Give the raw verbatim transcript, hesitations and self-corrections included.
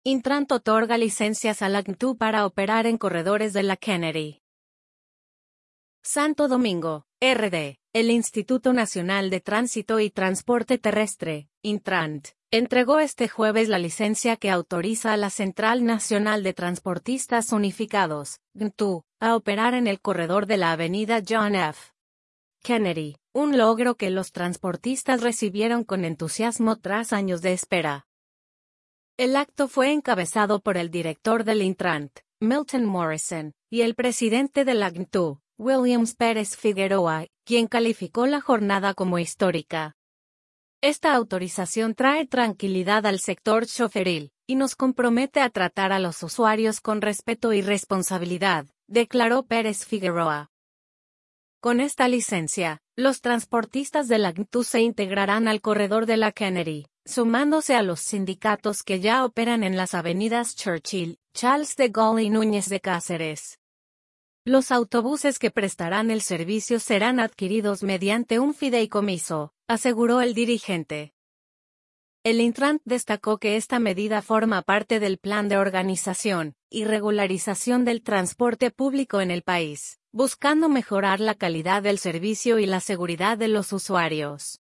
Intrant otorga licencias a la C N T U para operar en corredores de la Kennedy. Santo Domingo, R D. El Instituto Nacional de Tránsito y Transporte Terrestre, Intrant, entregó este jueves la licencia que autoriza a la Central Nacional de Transportistas Unificados, C N T U, a operar en el corredor de la avenida John F. Kennedy, un logro que los transportistas recibieron con entusiasmo tras años de espera. El acto fue encabezado por el director del Intrant, Milton Morrison, y el presidente de la C N T U, Williams Pérez Figueroa, quien calificó la jornada como histórica. Esta autorización trae tranquilidad al sector choferil, y nos compromete a tratar a los usuarios con respeto y responsabilidad, declaró Pérez Figueroa. Con esta licencia, los transportistas de la C N T U se integrarán al corredor de la Kennedy, sumándose a los sindicatos que ya operan en las avenidas Churchill, Charles de Gaulle y Núñez de Cáceres. Los autobuses que prestarán el servicio serán adquiridos mediante un fideicomiso, aseguró el dirigente. El Intrant destacó que esta medida forma parte del plan de organización y regularización del transporte público en el país, buscando mejorar la calidad del servicio y la seguridad de los usuarios.